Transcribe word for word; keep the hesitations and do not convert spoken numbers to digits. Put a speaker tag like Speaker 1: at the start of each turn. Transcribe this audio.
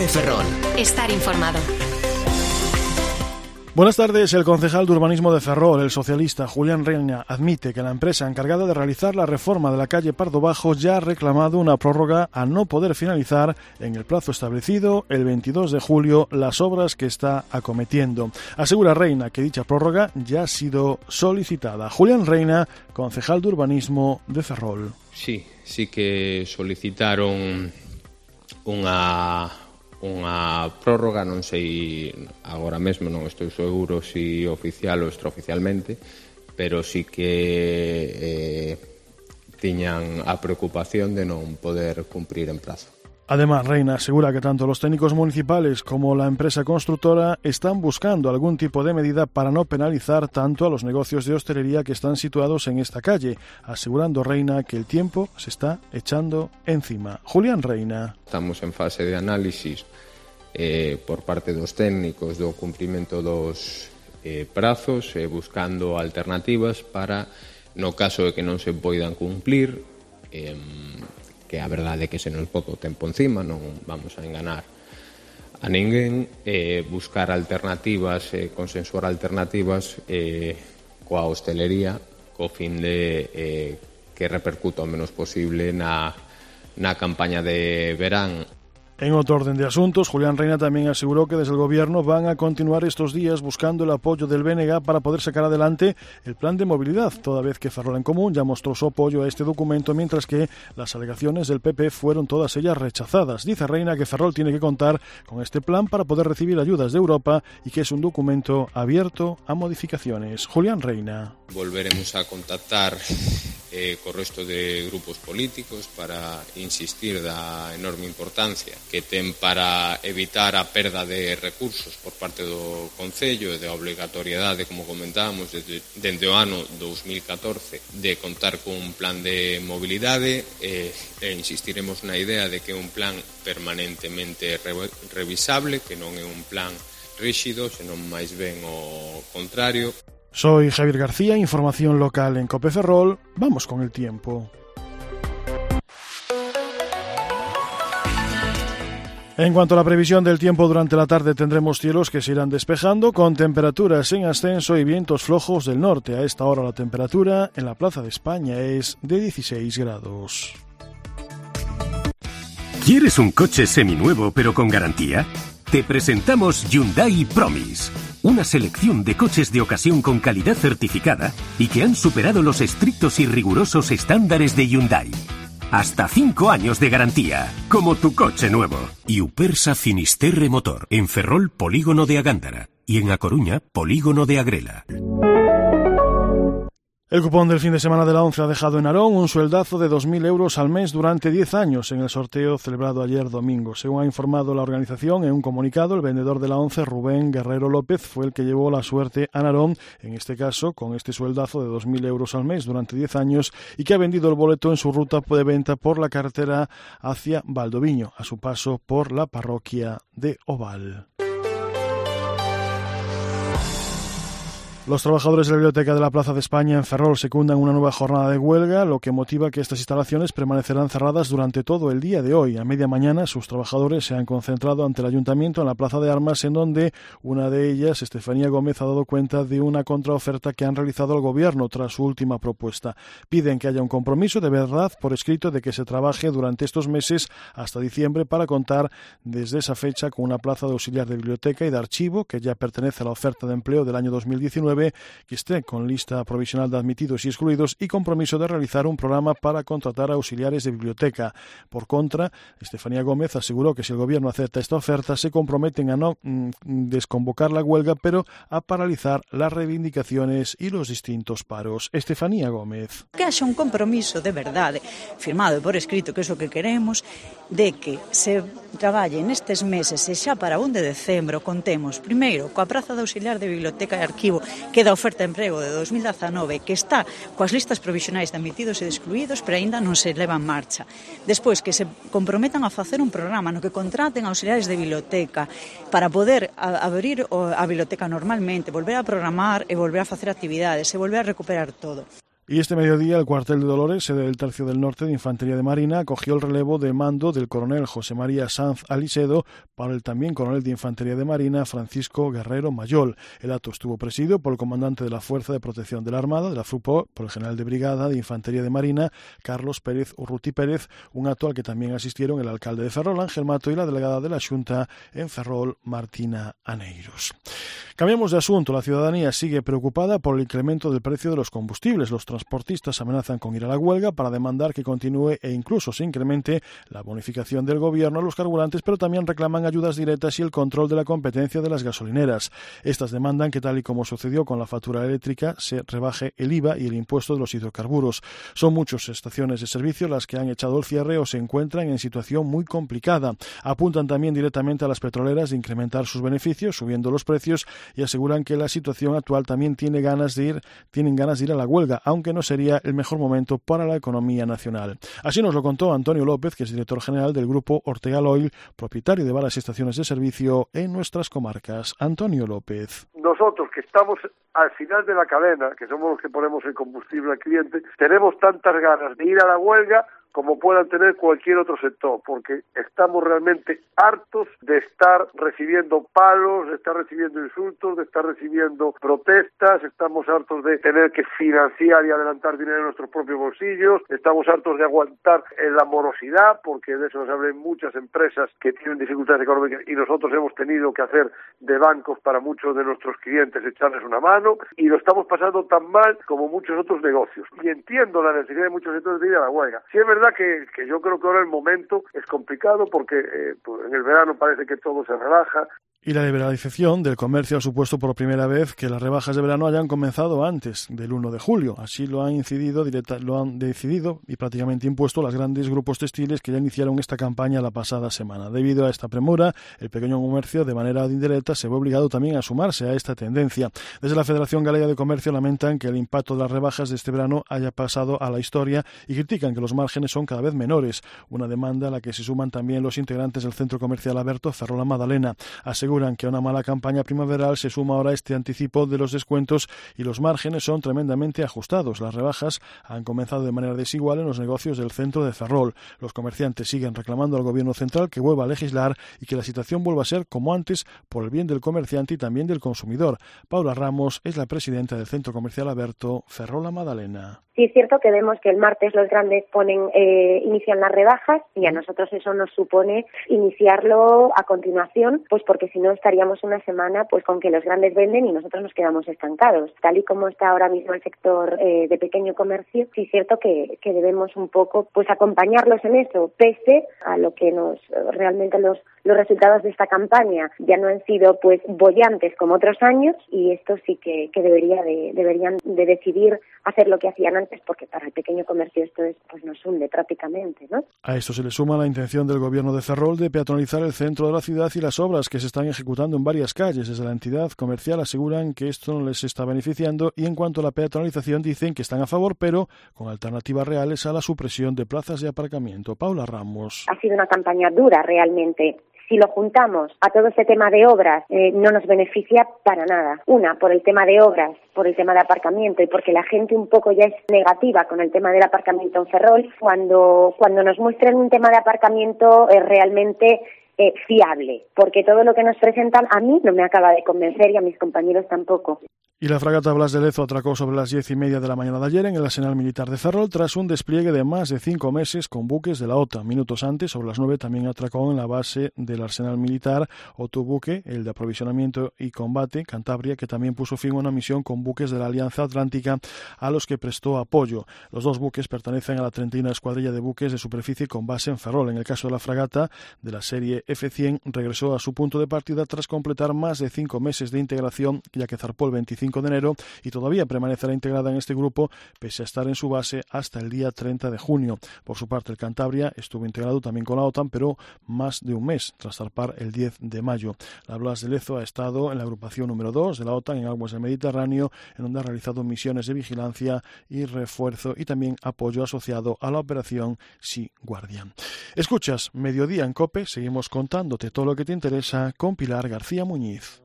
Speaker 1: COPE Ferrol.
Speaker 2: Estar informado.
Speaker 3: Buenas tardes. El concejal de urbanismo de Ferrol, el socialista Julián Reina, admite que la empresa encargada de realizar la reforma de la calle Pardo Bajo ya ha reclamado una prórroga a no poder finalizar en el plazo establecido, el veintidós de julio, las obras que está acometiendo. Asegura Reina que dicha prórroga ya ha sido solicitada. Julián Reina, concejal de urbanismo de Ferrol.
Speaker 4: Sí, sí que solicitaron unha... unha prórroga, non sei agora mesmo, non estou seguro se si oficial ou extraoficialmente, pero sí que eh, tiñan a preocupación de non poder cumprir en prazo.
Speaker 3: Además, Reina asegura que tanto los técnicos municipales como la empresa constructora están buscando algún tipo de medida para no penalizar tanto a los negocios de hostelería que están situados en esta calle, asegurando Reina que el tiempo se está echando encima. Julián Reina.
Speaker 4: Estamos en fase de análisis eh, por parte dos técnicos do cumprimento dos eh, prazos, eh, buscando alternativas para, no caso de que non se poidan cumplir, eh, que a verdade é que se nos bota o tempo encima, non vamos a enganar a ninguén, eh, buscar alternativas, eh, consensuar alternativas eh, coa hostelería, co fin de eh, que repercuta o menos posible na, na campaña de verán.
Speaker 3: En otro orden de asuntos, Julián Reina también aseguró que desde el Gobierno van a continuar estos días buscando el apoyo del B N G para poder sacar adelante el plan de movilidad, toda vez que Ferrol en Común ya mostró su apoyo a este documento, mientras que las alegaciones del P P fueron todas ellas rechazadas. Dice Reina que Ferrol tiene que contar con este plan para poder recibir ayudas de Europa y que es un documento abierto a modificaciones. Julián Reina.
Speaker 4: Volveremos a contactar eh, co resto de grupos políticos para insistir da enorme importancia que ten para evitar a perda de recursos por parte do Concello e de obrigatoriedade, como comentábamos, desde, desde o ano dos mil catorce de contar con un plan de mobilidade e, e insistiremos na idea de que é un plan permanentemente re, revisable, que non é un plan rígido, senón máis ben o contrario.
Speaker 3: Soy Javier García, información local en COPE Ferrol. Vamos con el tiempo. En cuanto a la previsión del tiempo, durante la tarde tendremos cielos que se irán despejando con temperaturas en ascenso y vientos flojos del norte. A esta hora la temperatura en la Plaza de España es de dieciséis grados.
Speaker 5: ¿Quieres un coche seminuevo pero con garantía? Te presentamos Hyundai Promise, una selección de coches de ocasión con calidad certificada y que han superado los estrictos y rigurosos estándares de Hyundai. Hasta cinco años de garantía, como tu coche nuevo. Y Upersa Finisterre Motor, en Ferrol, Polígono de Agándara, y en A Coruña, Polígono de Agrela.
Speaker 3: El cupón del fin de semana de la ONCE ha dejado en Narón un sueldazo de dos mil euros al mes durante diez años en el sorteo celebrado ayer domingo. Según ha informado la organización en un comunicado, el vendedor de la ONCE, Rubén Guerrero López, fue el que llevó la suerte a Narón, en este caso con este sueldazo de dos mil euros al mes durante diez años, y que ha vendido el boleto en su ruta de venta por la carretera hacia Valdoviño, a su paso por la parroquia de Oval. Los trabajadores de la Biblioteca de la Plaza de España en Ferrol secundan una nueva jornada de huelga, lo que motiva que estas instalaciones permanecerán cerradas durante todo el día de hoy. A media mañana, sus trabajadores se han concentrado ante el Ayuntamiento en la Plaza de Armas, en donde una de ellas, Estefanía Gómez, ha dado cuenta de una contraoferta que han realizado al Gobierno tras su última propuesta. Piden que haya un compromiso de verdad por escrito de que se trabaje durante estos meses hasta diciembre para contar desde esa fecha con una plaza de auxiliar de biblioteca y de archivo que ya pertenece a la oferta de empleo del año dos mil diecinueve, que esté con lista provisional de admitidos y excluidos y compromiso de realizar un programa para contratar auxiliares de biblioteca. Por contra, Estefanía Gómez aseguró que si el Gobierno acepta esta oferta se comprometen a no mmm, desconvocar la huelga, pero a paralizar las reivindicaciones y los distintos paros. Estefanía Gómez.
Speaker 6: Que haxa un compromiso de verdade, firmado por escrito, que é o que queremos, de que se traballe nestes meses e xa para un de decembro contemos primeiro coa praza de auxiliar de biblioteca e arquivo que da oferta de emprego de dos mil dezanove, que está coas listas provisionais de admitidos e de excluídos, pero aínda non se leva en marcha. Despois, que se comprometan a facer un programa no que contraten auxiliares de biblioteca para poder a, abrir a biblioteca normalmente, volver a programar e volver a facer actividades e volver a recuperar todo.
Speaker 3: Y este mediodía el cuartel de Dolores, sede del Tercio del Norte de Infantería de Marina, acogió el relevo de mando del coronel José María Sanz Alicedo para el también coronel de Infantería de Marina Francisco Guerrero Mayol. El acto estuvo presidido por el comandante de la Fuerza de Protección de la Armada, de la FRUPO, por el general de brigada de Infantería de Marina Carlos Pérez Urruti Pérez, un acto al que también asistieron el alcalde de Ferrol, Ángel Mato, y la delegada de la Xunta en Ferrol, Martina Aneiros. Cambiamos de asunto. La ciudadanía sigue preocupada por el incremento del precio de los combustibles. Los transportistas amenazan con ir a la huelga para demandar que continúe e incluso se incremente la bonificación del gobierno a los carburantes, pero también reclaman ayudas directas y el control de la competencia de las gasolineras. Estas demandan que, tal y como sucedió con la factura eléctrica, se rebaje el I V A y el impuesto de los hidrocarburos. Son muchas estaciones de servicio las que han echado el cierre o se encuentran en situación muy complicada. Apuntan también directamente a las petroleras de incrementar sus beneficios, subiendo los precios, y aseguran que la situación actual también tiene ganas de ir, tienen ganas de ir a la huelga, aunque no sería el mejor momento para la economía nacional. Así nos lo contó Antonio López, que es director general del grupo Ortega Oil, propietario de varias estaciones de servicio en nuestras comarcas. Antonio López.
Speaker 1: Nosotros, que estamos al final de la cadena, que somos los que ponemos el combustible al cliente, tenemos tantas ganas de ir a la huelga como puedan tener cualquier otro sector, porque estamos realmente hartos de estar recibiendo palos, de estar recibiendo insultos, de estar recibiendo protestas, estamos hartos de tener que financiar y adelantar dinero en nuestros propios bolsillos, estamos hartos de aguantar en la morosidad, porque de eso nos hablan muchas empresas que tienen dificultades económicas y nosotros hemos tenido que hacer de bancos para muchos de nuestros clientes, echarles una mano, y lo estamos pasando tan mal como muchos otros negocios. Y entiendo la necesidad de muchos sectores de ir a la huelga. Si es verdad Que, que yo creo que ahora el momento es complicado porque eh, pues en el verano parece que todo se relaja.
Speaker 3: Y la liberalización del comercio ha supuesto por primera vez que las rebajas de verano hayan comenzado antes del uno de julio. Así lo han incidido, directa, lo han decidido y prácticamente impuesto los grandes grupos textiles que ya iniciaron esta campaña la pasada semana. Debido a esta premura, el pequeño comercio de manera indirecta se ve obligado también a sumarse a esta tendencia. Desde la Federación Galega de Comercio lamentan que el impacto de las rebajas de este verano haya pasado a la historia y critican que los márgenes son cada vez menores. Una demanda a la que se suman también los integrantes del Centro Comercial Aberto Ferrol Madalena. Aseguran que a una mala campaña primaveral se suma ahora este anticipo de los descuentos y los márgenes son tremendamente ajustados. Las rebajas han comenzado de manera desigual en los negocios del centro de Ferrol. Los comerciantes siguen reclamando al gobierno central que vuelva a legislar y que la situación vuelva a ser como antes por el bien del comerciante y también del consumidor. Paula Ramos es la presidenta del Centro Comercial Aberto Ferrol Madalena.
Speaker 2: Sí, es cierto que vemos que el martes los grandes ponen eh, inician las rebajas y a nosotros eso nos supone iniciarlo a continuación, pues porque si no estaríamos una semana pues con que los grandes venden y nosotros nos quedamos estancados. Tal y como está ahora mismo el sector eh, de pequeño comercio, sí es cierto que, que debemos un poco pues acompañarlos en eso, pese a lo que nos realmente los los resultados de esta campaña ya no han sido pues bollantes como otros años y esto sí que, que debería de, deberían de decidir hacer lo que hacían antes porque para el pequeño comercio esto es pues nos hunde prácticamente, ¿no?
Speaker 3: A esto se le suma la intención del gobierno de Ferrol de peatonalizar el centro de la ciudad y las obras que se están ejecutando en varias calles. Desde la entidad comercial aseguran que esto no les está beneficiando y en cuanto a la peatonalización dicen que están a favor pero con alternativas reales a la supresión de plazas de aparcamiento. Paula Ramos.
Speaker 2: Ha sido una campaña dura realmente. Si lo juntamos a todo este tema de obras, eh, no nos beneficia para nada. Una, por el tema de obras, por el tema de aparcamiento y porque la gente un poco ya es negativa con el tema del aparcamiento en Ferrol. Cuando, cuando nos muestren un tema de aparcamiento eh, realmente eh, fiable, porque todo lo que nos presentan a mí no me acaba de convencer y a mis compañeros tampoco.
Speaker 3: Y la fragata Blas de Lezo atracó sobre las diez y media de la mañana de ayer en el Arsenal Militar de Ferrol tras un despliegue de más de cinco meses con buques de la OTAN. Minutos antes, sobre las nueve, también atracó en la base del Arsenal Militar otro buque, el de aprovisionamiento y combate, Cantabria, que también puso fin a una misión con buques de la Alianza Atlántica a los que prestó apoyo. Los dos buques pertenecen a la treinta escuadrilla de buques de superficie con base en Ferrol. En el caso de la fragata de la serie F cien, regresó a su punto de partida tras completar más de cinco meses de integración, ya que zarpó el veinticinco de enero y todavía permanecerá integrada en este grupo pese a estar en su base hasta el día treinta de junio. Por su parte, el Cantabria estuvo integrado también con la OTAN, pero más de un mes tras zarpar el diez de mayo. La Blas de Lezo ha estado en la agrupación número dos de la OTAN en aguas del Mediterráneo, en donde ha realizado misiones de vigilancia y refuerzo y también apoyo asociado a la operación Sea Guardian. Escuchas Mediodía en COPE, seguimos contándote todo lo que te interesa con Pilar García Muñiz.